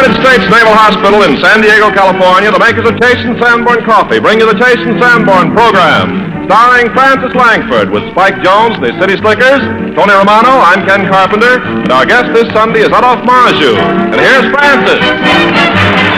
United States Naval Hospital in San Diego, California, the makers of Chase and Sanborn Coffee bring you the Chase and Sanborn program, starring Francis Langford with Spike Jones, the City Slickers, Tony Romano, I'm Ken Carpenter, and our guest this Sunday is Adolphe Menjou. And here's Francis.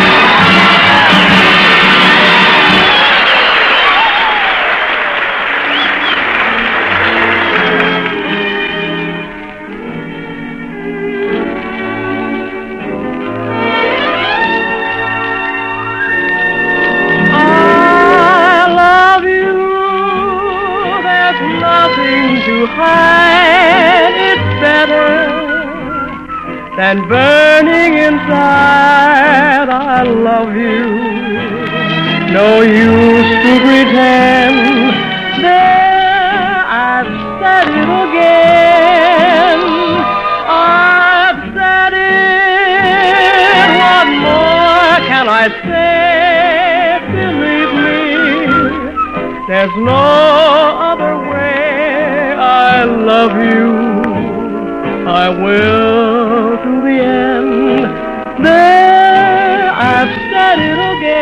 And burning inside, I love you. No use to pretend. There, I've said it again. I've said it. What more can I say? Believe me, there's no other way. I love you. I will to the end. There, I've said it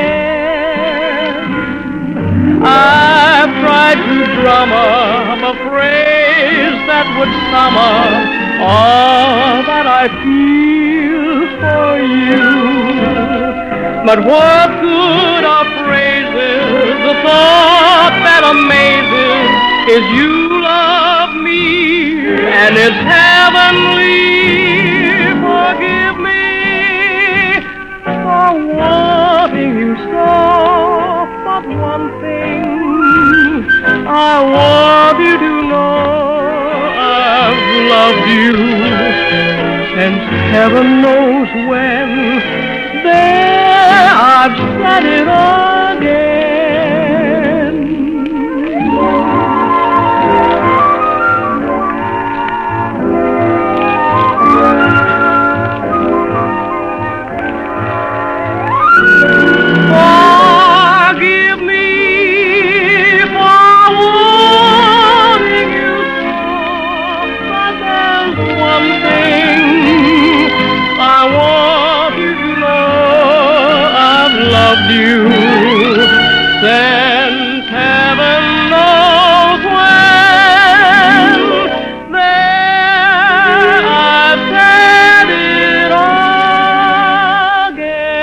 again. I've tried to drum up a phrase that would sum up all that I feel for you. But what good are phrases? The thought that amazes is you love me. And it's heavenly. Forgive me for wanting you so. But one thing I want you to know, I've loved you since heaven knows when. There, I've said it again. You since heaven knows when. There, I've said it again.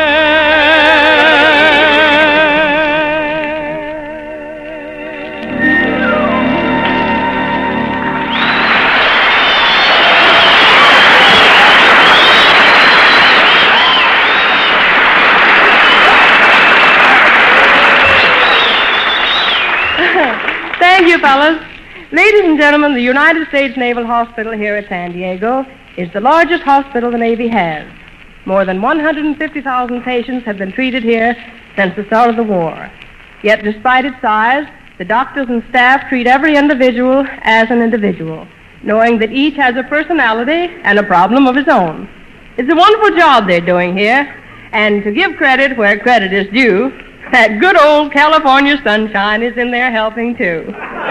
Thank you, fellas. Ladies and gentlemen, the United States Naval Hospital here at San Diego is the largest hospital the Navy has. More than 150,000 patients have been treated here since the start of the war. Yet, despite its size, the doctors and staff treat every individual as an individual, knowing that each has a personality and a problem of his own. It's a wonderful job they're doing here, and to give credit where credit is due, that good old California sunshine is in there helping, too.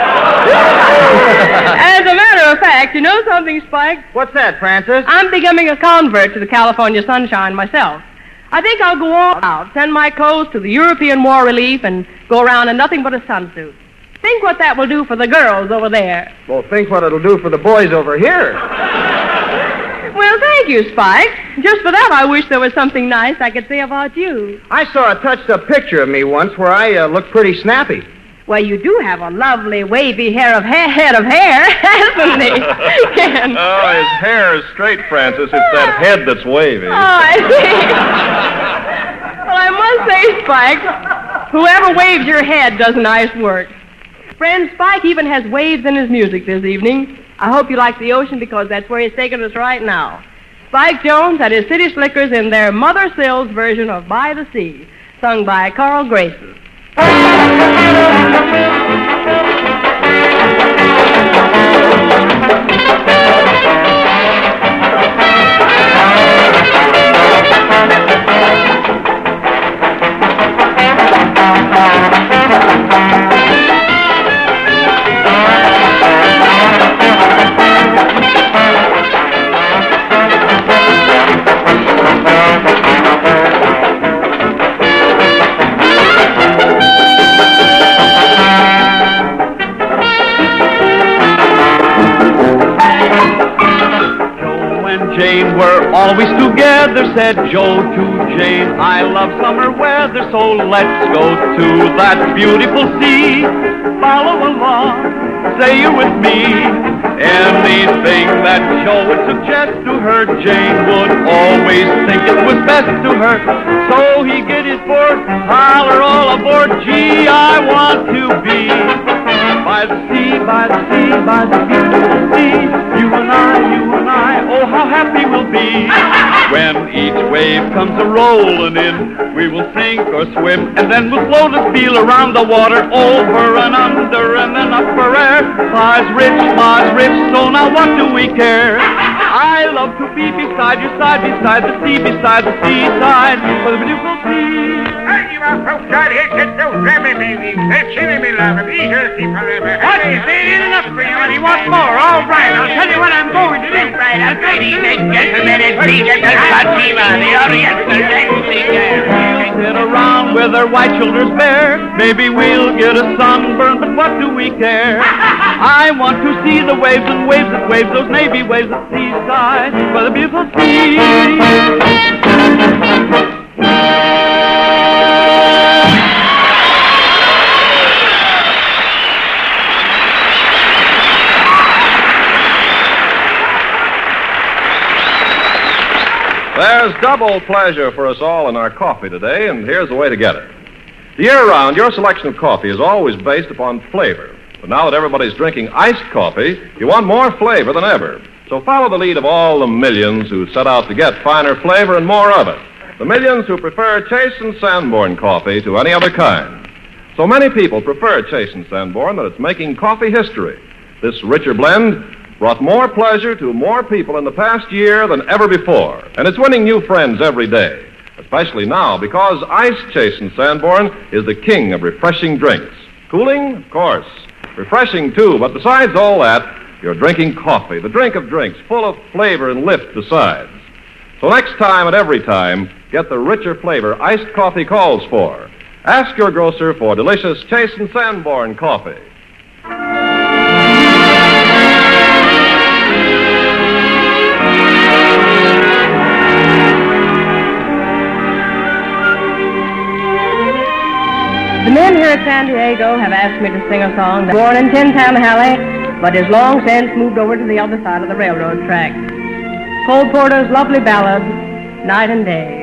As a matter of fact, you know something, Spike? What's that, Francis? I'm becoming a convert to the California sunshine myself. I think I'll go all out, send my clothes to the European War Relief, and go around in nothing but a sunsuit. Think what that will do for the girls over there. Well, think what it'll do for the boys over here. Well, thank you, Spike. Just for that, I wish there was something nice I could say about you. I saw a touched-up picture of me once where I looked pretty snappy. Well, you do have a lovely wavy head of hair, hasn't he? Oh, his hair is straight, Francis. It's that head that's wavy. Oh, I see. Well, I must say, Spike, whoever waves your head does nice work. Friend, Spike even has waves in his music this evening. I hope you like the ocean because that's where he's taking us right now. Spike Jones and his City Slickers in their Mother Sills version of By the Sea, sung by Carl Grayson. Jane, we're always together, said Joe to Jane. I love summer weather, so let's go to that beautiful sea. Follow along, say you're with me. Anything that Joe would suggest to her, Jane would always think it was best to her. So he get his board, holler all aboard, gee, I want to be by the sea, by the sea, by the beautiful sea. You and I, oh how happy we'll be. When each wave comes a-rolling in, we will sink or swim, and then we'll float and feel around the water, over and under and then up for air. Ma's rich, so now what do we care? I love to be beside your side, beside the sea, beside the seaside, for the beautiful sea. Hey, you are folks out here, get those rabbit babies. They're chilling me, love. Easy to keep a rabbit. What? They ain't enough for you, and he wants more. All right, I'll tell you what I'm going to do. Right, ladies and gentlemen, and please get the Fatima, the Oriental dancing. We'll sit around with our white shoulders bare. Maybe we'll get a sunburn, but what do we care? I want to see the waves and waves that waves, those navy waves at seaside, by the beautiful sea. There's double pleasure for us all in our coffee today, and here's the way to get it. Year-round, your selection of coffee is always based upon flavor. But now that everybody's drinking iced coffee, you want more flavor than ever. So follow the lead of all the millions who set out to get finer flavor and more of it. The millions who prefer Chase and Sanborn coffee to any other kind. So many people prefer Chase and Sanborn that it's making coffee history. This richer blend brought more pleasure to more people in the past year than ever before. And it's winning new friends every day, especially now because iced Chase and Sanborn is the king of refreshing drinks. Cooling, of course. Refreshing, too, but besides all that, you're drinking coffee, the drink of drinks, full of flavor and lift besides. So next time and every time, get the richer flavor iced coffee calls for. Ask your grocer for delicious Chase and Sanborn coffee. The men here at San Diego have asked me to sing a song that's born in Tin Pan Alley, but is long since moved over to the other side of the railroad track. Cole Porter's lovely ballad, Night and Day.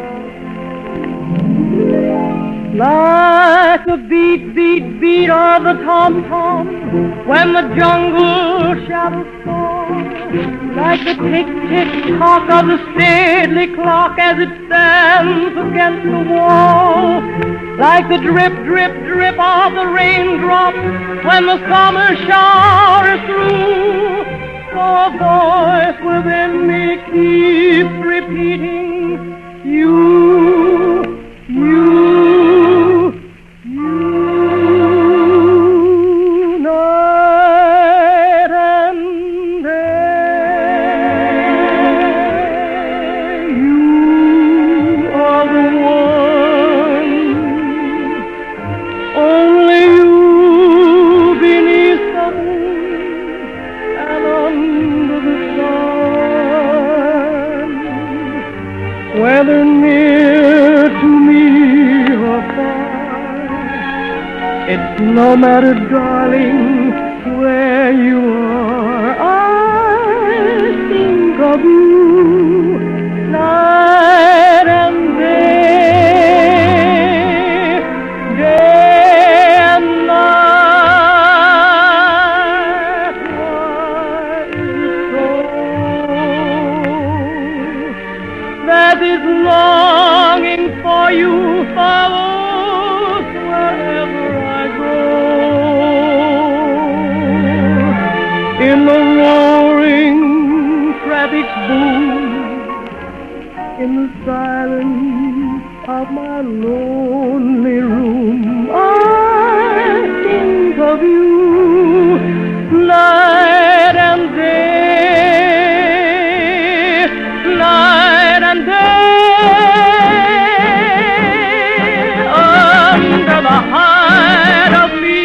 Like the beat, beat, beat of the tom-tom when the jungle shadows fall, like the tick-tick-tock of the stately clock as it stands against the wall, like the drip, drip, drip of the raindrops when the summer shower is through. A voice within me keeps repeating, you, night and day. You are the one, only you beneath the moon and under the sun, whether near to me or far, it's no matter, darling, where you are. I think of you night and day, day and night. Why is it so that this longing for you follows wherever I go? In the roaring traffic's boom, in the silence of my lonely room, I think of you night and day, night and day, under the hide of me.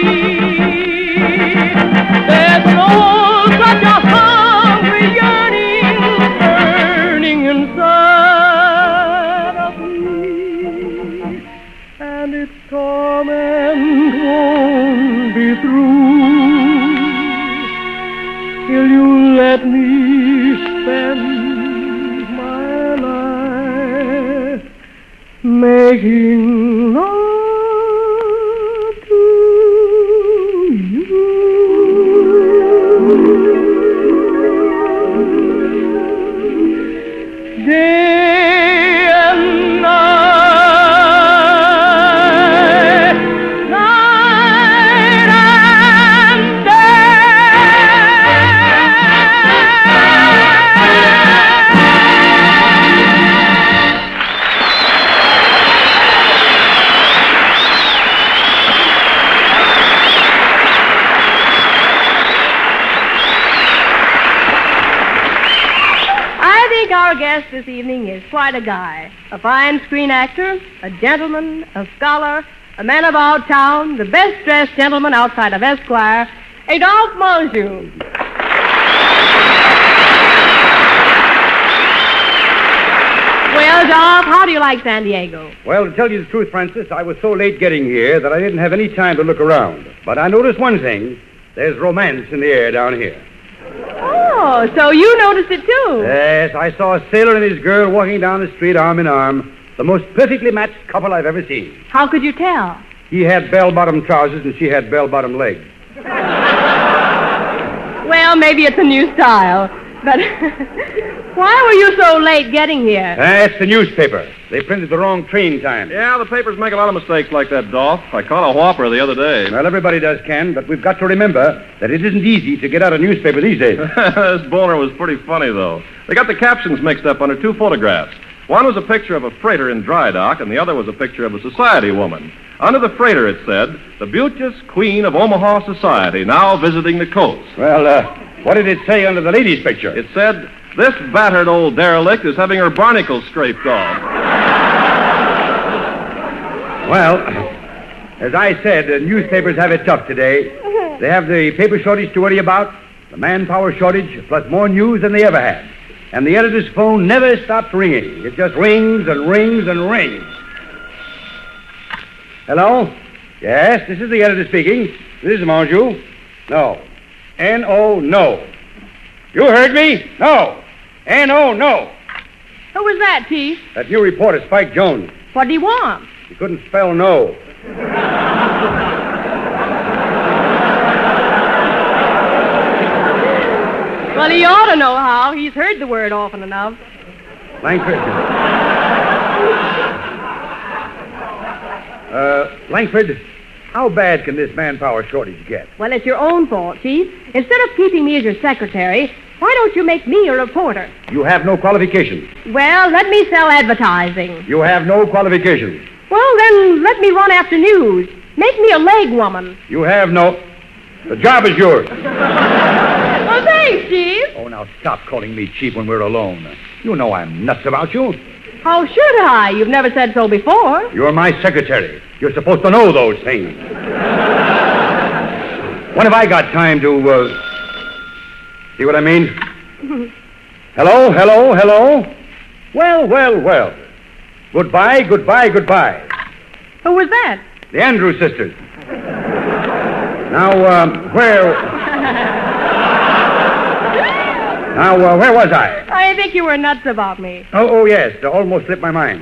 There's no such a hungry yearning Will you let me spend my life making love to you? Day and night, night and Our guest this evening is quite a guy. A fine screen actor, a gentleman, a scholar, a man about town, the best-dressed gentleman outside of Esquire, Adolphe Menjou. Well, Adolphe, how do you like San Diego? Well, to tell you the truth, Francis, I was so late getting here that I didn't have any time to look around. But I noticed one thing. There's romance in the air down here. Oh, so you noticed it too? Yes, I saw a sailor and his girl walking down the street arm in arm. The most perfectly matched couple I've ever seen. How could you tell? He had bell-bottom trousers and she had bell-bottom legs. Well, maybe it's a new style. But why were you so late getting here? That's the newspaper. They printed the wrong train time. Yeah, the papers make a lot of mistakes like that, Dolph. I caught a whopper the other day. Well, everybody does, Ken, but we've got to remember that it isn't easy to get out a newspaper these days. This boner was pretty funny, though. They got the captions mixed up under two photographs. One was a picture of a freighter in dry dock, and the other was a picture of a society woman. Under the freighter, it said, the beauteous queen of Omaha society, now visiting the coast. Well, what did it say under the lady's picture? It said, this battered old derelict is having her barnacles scraped off. Well, as I said, newspapers have it tough today. They have the paper shortage to worry about, the manpower shortage, plus more news than they ever had. And the editor's phone never stops ringing. It just rings and rings and rings. Hello? Yes, this is the editor speaking. This is Menjou. No. N-O, no. You heard me? No. N-O, no. Who was that, Chief? That new reporter, Spike Jones. What do you want? He couldn't spell no. Well, he ought to know how. He's heard the word often enough. Langford. Langford, how bad can this manpower shortage get? Well, it's your own fault, Chief. Instead of keeping me as your secretary, why don't you make me a reporter? You have no qualifications. Well, let me sell advertising. You have no qualifications. Well, then let me run after news. Make me a leg woman. You have no... The job is yours. Well, thanks, Chief. Oh, now stop calling me Chief when we're alone. You know I'm nuts about you. How should I? You've never said so before. You're my secretary. You're supposed to know those things. When have I got time to, see what I mean? Hello, hello, hello. Well, well, well. Goodbye, goodbye, goodbye. Who was that? The Andrews sisters. Now, where was I? I think you were nuts about me. Oh, yes. It almost slipped my mind.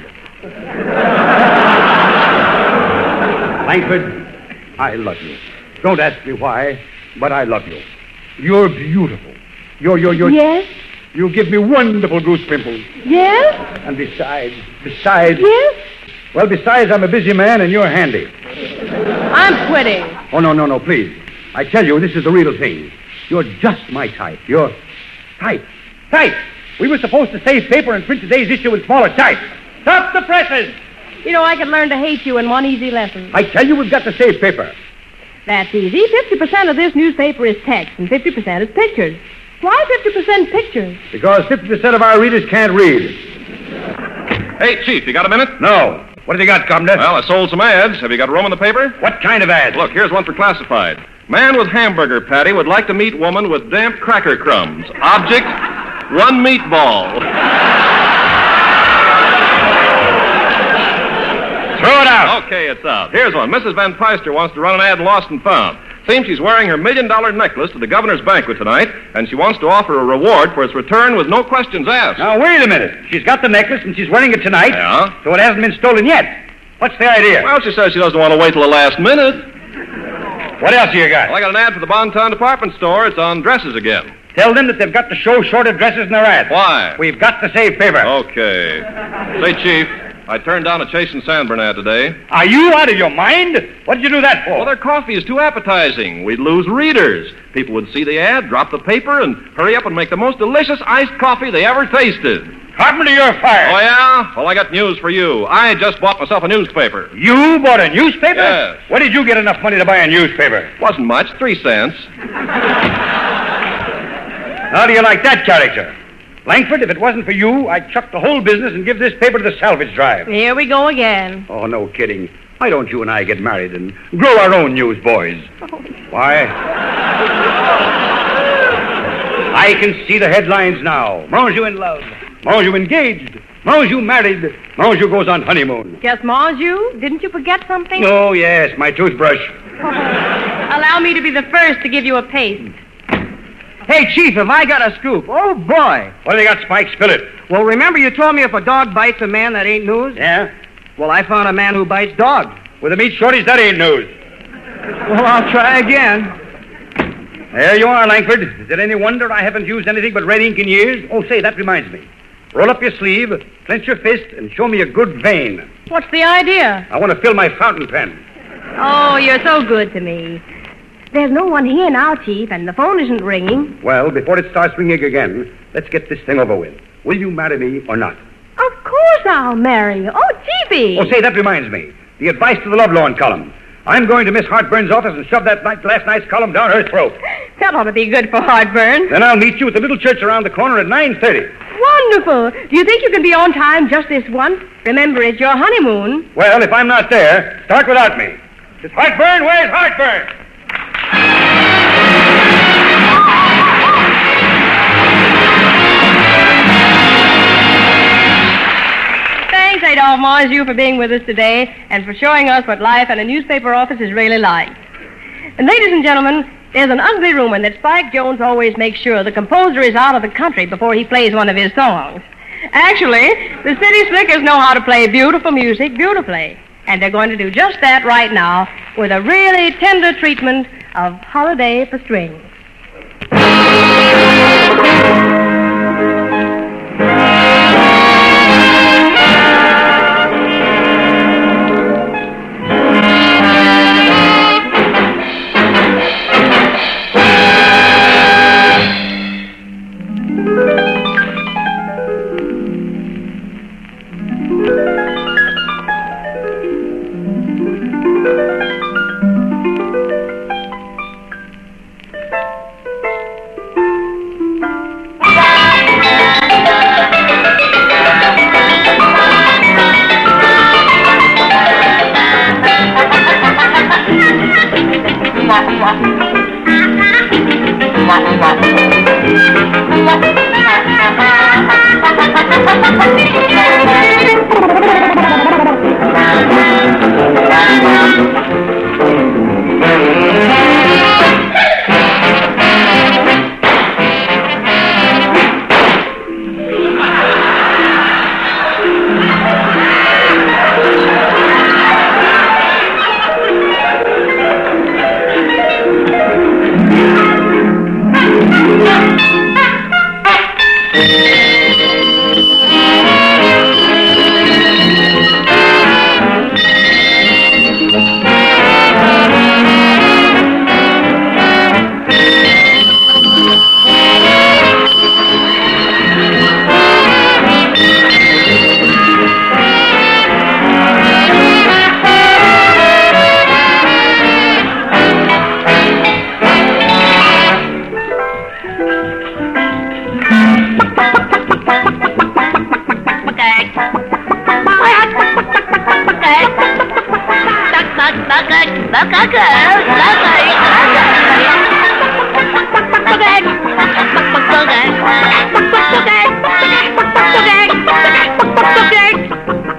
Langford, I love you. Don't ask me why, but I love you. You're beautiful. You're... Yes? You give me wonderful goose pimples. Yes? And besides... Yes? Well, besides, I'm a busy man and you're handy. I'm quitting. Oh, no, please. I tell you, this is the real thing. You're just my type. You're... Type! We were supposed to save paper and print today's issue in smaller type. Stop the presses! You know, I could learn to hate you in one easy lesson. I tell you, we've got to save paper. That's easy. 50% of this newspaper is text, and 50% is pictures. Why 50% pictures? Because 50% of our readers can't read. Hey, Chief, you got a minute? No. What have you got, Commander? Well, I sold some ads. Have you got room in the paper? What kind of ads? Look, here's one for classified. Man with hamburger patty would like to meet woman with damp cracker crumbs. Object, one meatball. Throw it out. Okay, it's out. Here's one. Mrs. Van Peister wants to run an ad in Lost and Found. Seems she's wearing her $1 million necklace to the governor's banquet tonight, and she wants to offer a reward for its return with no questions asked. Now, wait a minute. She's got the necklace, and she's wearing it tonight. Yeah? So it hasn't been stolen yet. What's the idea? Well, she says she doesn't want to wait till the last minute. What else you got? Well, I got an ad for the Bonton department store. It's on dresses again. Tell them that they've got to show shorter dresses in their ad. Why? We've got to save paper. Okay. Say, Chief, I turned down a Chase and Sanborn ad today. Are you out of your mind? What did you do that for? Well, their coffee is too appetizing. We'd lose readers. People would see the ad, drop the paper, and hurry up and make the most delicious iced coffee they ever tasted. Carpenter, you're fired. Oh, yeah? Well, I got news for you. I just bought myself a newspaper. You bought a newspaper? Yes. Where did you get enough money to buy a newspaper? Wasn't much, 3 cents. How do you like that character? Langford, if it wasn't for you, I'd chuck the whole business and give this paper to the salvage drive. Here we go again. Oh, no kidding. Why don't you and I get married and grow our own newsboys? Why? I can see the headlines now. Monjou in love. Monjou engaged. Monjou married. Monjou goes on honeymoon. Just Monjou? Didn't you forget something? Oh, yes, my toothbrush. Allow me to be the first to give you a paste. Hey, Chief, have I got a scoop? Oh, boy. What do they got, Spike? Spill it. Well, remember you told me if a dog bites a man, that ain't news? Yeah? Well, I found a man who bites dogs. With the meat shorties, that ain't news. Well, I'll try again. There you are, Langford. Is it any wonder I haven't used anything but red ink in years? Oh, say, that reminds me. Roll up your sleeve, clench your fist, and show me a good vein. What's the idea? I want to fill my fountain pen. Oh, you're so good to me. There's no one here now, Chief, and the phone isn't ringing. Well, before it starts ringing again, let's get this thing over with. Will you marry me or not? Of course I'll marry you. Oh, Chiefy. Oh, say, that reminds me. The advice to the Lovelorn column. I'm going to Miss Hartburn's office and shove that last night's column down her throat. That ought to be good for heartburn. Then I'll meet you at the little church around the corner at 9:30. Wonderful. Do you think you can be on time just this once? Remember, it's your honeymoon. Well, if I'm not there, start without me. Miss Hartburn, where's Hartburn? Thanks, Adolphe Monjou, for being with us today and for showing us what life in a newspaper office is really like. And ladies and gentlemen, there's an ugly rumor that Spike Jones always makes sure the composer is out of the country before he plays one of his songs. Actually, the City Slickers know how to play beautiful music beautifully. And they're going to do just that right now with a really tender treatment of Holiday for Strings.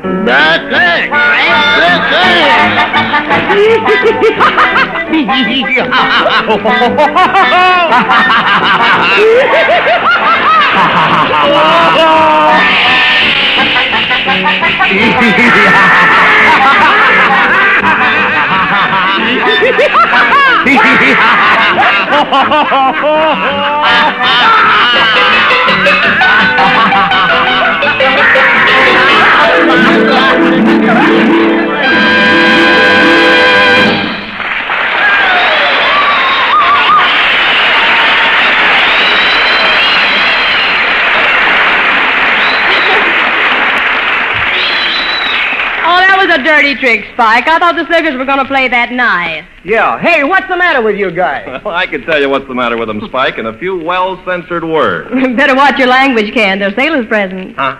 That's it. A dirty trick, Spike. I thought the Slickers were going to play that nice. Yeah. Hey, what's the matter with you guys? Well, I can tell you what's the matter with them, Spike, in a few well-censored words. Better watch your language, Ken. They're sailors' presents. Huh?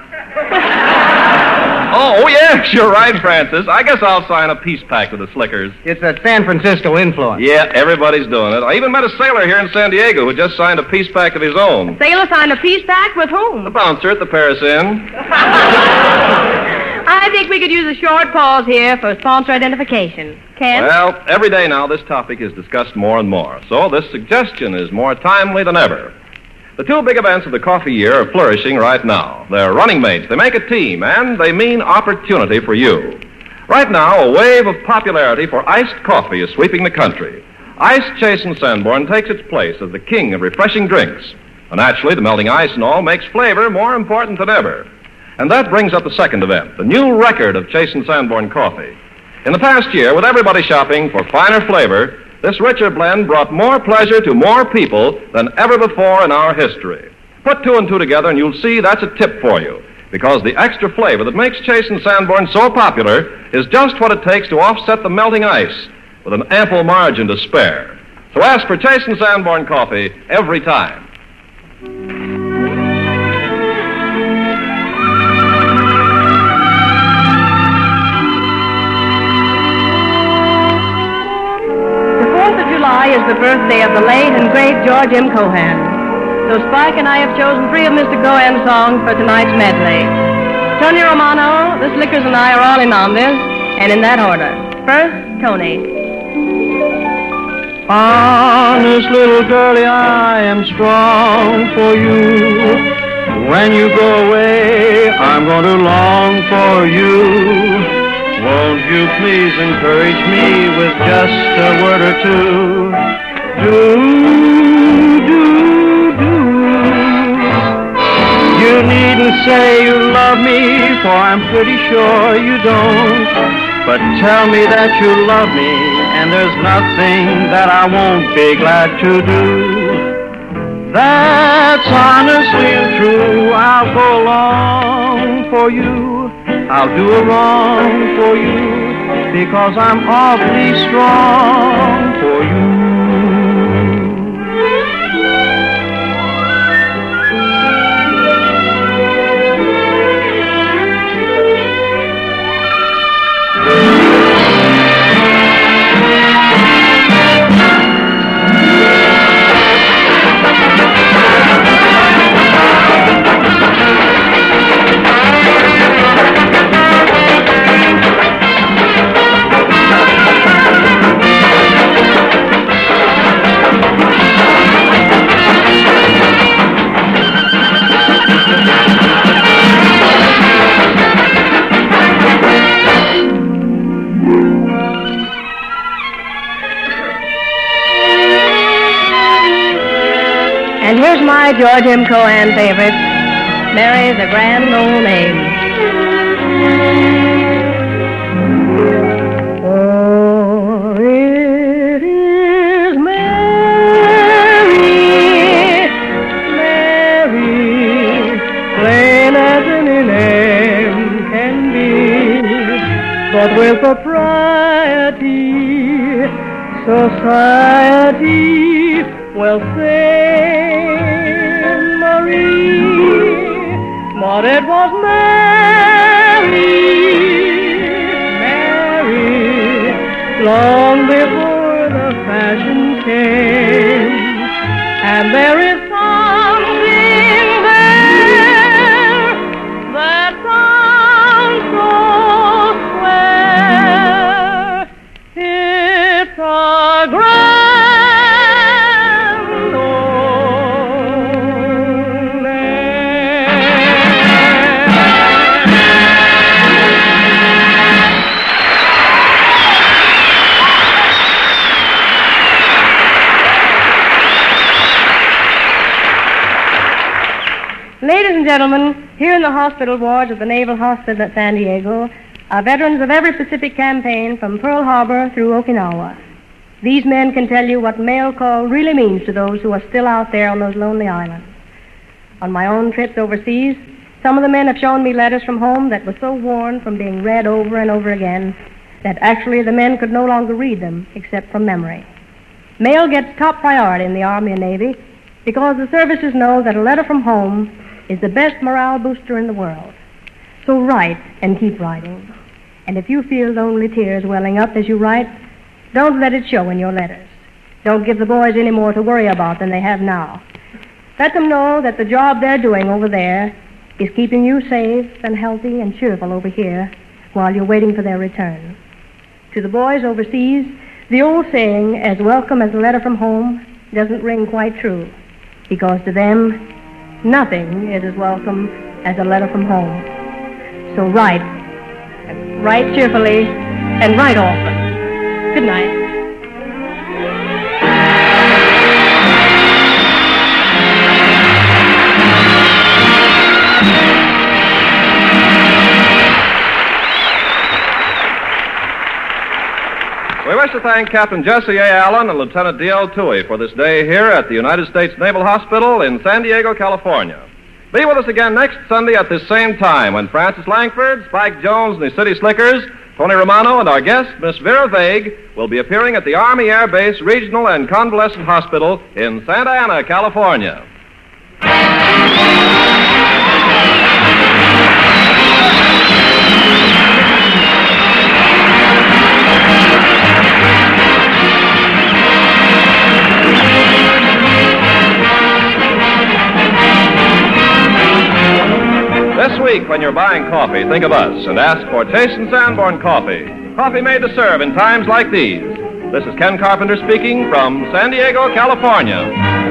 Oh, yes, you're right, Francis. I guess I'll sign a peace pact with the Slickers. It's a San Francisco influence. Yeah, everybody's doing it. I even met a sailor here in San Diego who just signed a peace pact of his own. Sailor signed a peace pact with whom? The bouncer at the Paris Inn. I think we could use a short pause here for sponsor identification. Ken? Well, every day now this topic is discussed more and more, so this suggestion is more timely than ever. The two big events of the coffee year are flourishing right now. They're running mates. They make a team, and they mean opportunity for you. Right now, a wave of popularity for iced coffee is sweeping the country. Iced Chasen Sanborn takes its place as the king of refreshing drinks. And naturally, the melting ice and all makes flavor more important than ever. And that brings up the second event, the new record of Chasen Sanborn coffee. In the past year, with everybody shopping for finer flavor, this richer blend brought more pleasure to more people than ever before in our history. Put two and two together and you'll see that's a tip for you, because the extra flavor that makes Chasen Sanborn so popular is just what it takes to offset the melting ice with an ample margin to spare. So ask for Chasen Sanborn coffee every time. July is the birthday of the late and great George M. Cohan. So Spike and I have chosen three of Mr. Cohan's songs for tonight's medley. Tony Romano, the Slickers, and I are all in on this, and in that order. First, Tony. Honest little girlie, I am strong for you. When you go away, I'm going to long for you. Won't you please encourage me with just a word or two? Do. You needn't say you love me, for I'm pretty sure you don't. But tell me that you love me, and there's nothing that I won't be glad to do. That's honestly true. I'll go along for you. I'll do a wrong for you, because I'm awfully strong for you. And here's my George M. Cohan favorite, Mary's a Grand Old Name. Oh, it is Mary, Mary, plain as any name can be, but with propriety, society, well, say, Marie, but it was Mary, Mary, long before the fashion came, and there is something there that sounds so square. It's a grand Ladies and gentlemen, here in the hospital wards of the Naval Hospital at San Diego are veterans of every Pacific campaign from Pearl Harbor through Okinawa. These men can tell you what mail call really means to those who are still out there on those lonely islands. On my own trips overseas, some of the men have shown me letters from home that were so worn from being read over and over again that actually the men could no longer read them except from memory. Mail gets top priority in the Army and Navy because the services know that a letter from home is the best morale booster in the world. So write and keep writing. And if you feel lonely tears welling up as you write, don't let it show in your letters. Don't give the boys any more to worry about than they have now. Let them know that the job they're doing over there is keeping you safe and healthy and cheerful over here while you're waiting for their return. To the boys overseas, the old saying, as welcome as a letter from home, doesn't ring quite true, because to them, nothing is as welcome as a letter from home. So write cheerfully, and write often. Good night. We wish to thank Captain Jesse A. Allen and Lieutenant D.L. Toohey for this day here at the United States Naval Hospital in San Diego, California. Be with us again next Sunday at this same time when Francis Langford, Spike Jones, and the City Slickers, Tony Romano, and our guest, Miss Vera Vague, will be appearing at the Army Air Base Regional and Convalescent Hospital in Santa Ana, California. This week, when you're buying coffee, think of us and ask for Taysen Sanborn Coffee. Coffee made to serve in times like these. This is Ken Carpenter speaking from San Diego, California.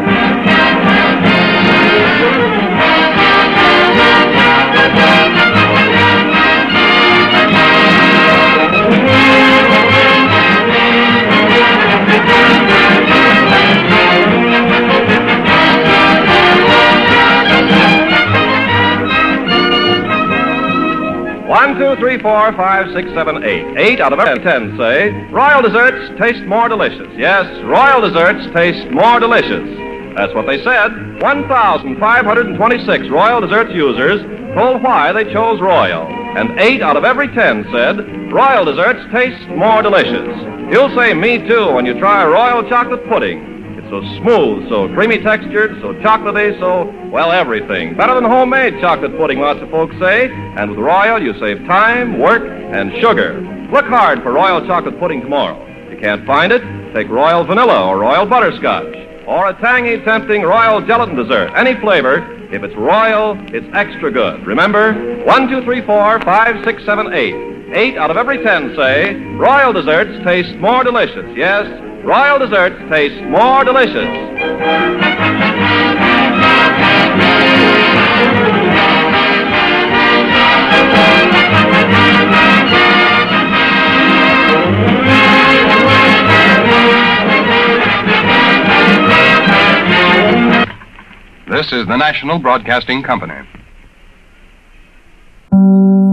One, two, three, four, 5, 6, 7, 8. 8 out of every 10 say, Royal desserts taste more delicious. Yes, Royal desserts taste more delicious. That's what they said. 1,526 Royal desserts users told why they chose Royal. And 8 out of every 10 said, Royal desserts taste more delicious. You'll say me too when you try Royal chocolate pudding. It's so smooth, so creamy textured, so chocolatey, so, well, everything. Better than homemade chocolate pudding, lots of folks say. And with Royal, you save time, work, and sugar. Look hard for Royal chocolate pudding tomorrow. If you can't find it, take Royal vanilla or Royal butterscotch. Or a tangy, tempting Royal gelatin dessert. Any flavor. If it's Royal, it's extra good. Remember, 1, 2, 3, 4, 5, 6, 7, 8. 8 out of every 10 say, Royal desserts taste more delicious. Yes, Royal desserts taste more delicious. This is the National Broadcasting Company.